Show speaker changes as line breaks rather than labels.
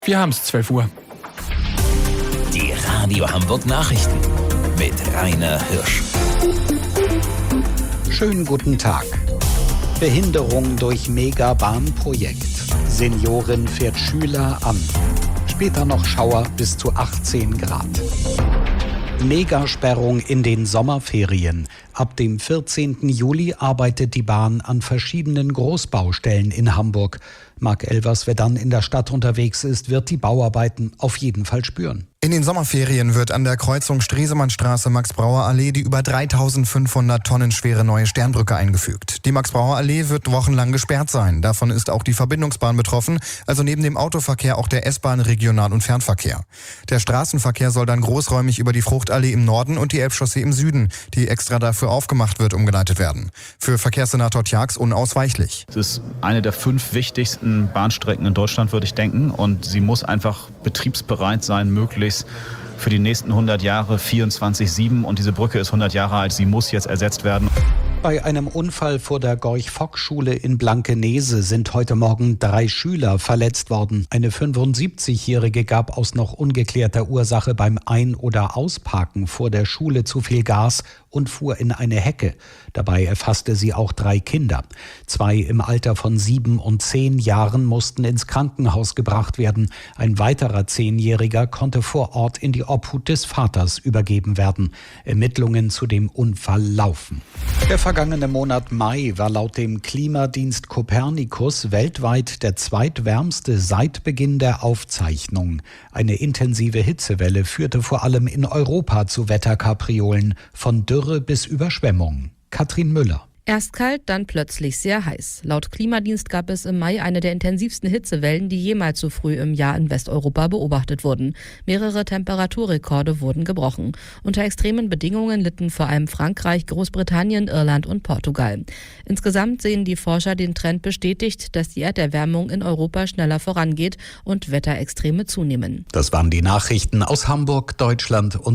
Wir haben es 12 Uhr.
Die Radio Hamburg Nachrichten mit Rainer Hirsch.
Schönen guten Tag. Behinderung durch Megabahnprojekt. Seniorin fährt Schüler an. Später noch Schauer bis zu 18 Grad. Megasperrung in den Sommerferien. Ab dem 14. Juli arbeitet die Bahn an verschiedenen Großbaustellen in Hamburg. Marc Elvers, wer dann in der Stadt unterwegs ist, wird die Bauarbeiten auf jeden Fall spüren.
In den Sommerferien wird an der Kreuzung Stresemannstraße Max-Brauer-Allee die über 3500 Tonnen schwere neue Sternbrücke eingefügt. Die Max-Brauer-Allee wird wochenlang gesperrt sein. Davon ist auch die Verbindungsbahn betroffen, also neben dem Autoverkehr auch der S-Bahn, Regional- und Fernverkehr. Der Straßenverkehr soll dann großräumig über die Fruchtallee im Norden und die Elbchaussee im Süden, die extra dafür aufgemacht wird, umgeleitet werden. Für Verkehrssenator Tjax unausweichlich.
Es ist eine der 5 wichtigsten Bahnstrecken in Deutschland, würde ich denken. Und sie muss einfach betriebsbereit sein, möglichst für die nächsten 100 Jahre 24/7. Und diese Brücke ist 100 Jahre alt, sie muss jetzt ersetzt werden.
Bei einem Unfall vor der Gorch-Fock-Schule in Blankenese sind heute Morgen 3 Schüler verletzt worden. Eine 75-Jährige gab aus noch ungeklärter Ursache beim Ein- oder Ausparken vor der Schule zu viel Gas und fuhr in eine Hecke. Dabei erfasste sie auch 3 Kinder. 2 im Alter von 7 und 10 Jahren mussten ins Krankenhaus gebracht werden. Ein weiterer 10-Jähriger konnte vor Ort in die Obhut des Vaters übergeben werden. Ermittlungen zu dem Unfall laufen. Der vergangene Monat Mai war laut dem Klimadienst Copernicus weltweit der zweitwärmste seit Beginn der Aufzeichnung. Eine intensive Hitzewelle führte vor allem in Europa zu Wetterkapriolen, von Dürre bis Überschwemmung. Katrin Müller.
Erst kalt, dann plötzlich sehr heiß. Laut Klimadienst gab es im Mai eine der intensivsten Hitzewellen, die jemals so früh im Jahr in Westeuropa beobachtet wurden. Mehrere Temperaturrekorde wurden gebrochen. Unter extremen Bedingungen litten vor allem Frankreich, Großbritannien, Irland und Portugal. Insgesamt sehen die Forscher den Trend bestätigt, dass die Erderwärmung in Europa schneller vorangeht und Wetterextreme zunehmen.
Das waren die Nachrichten aus Hamburg, Deutschland und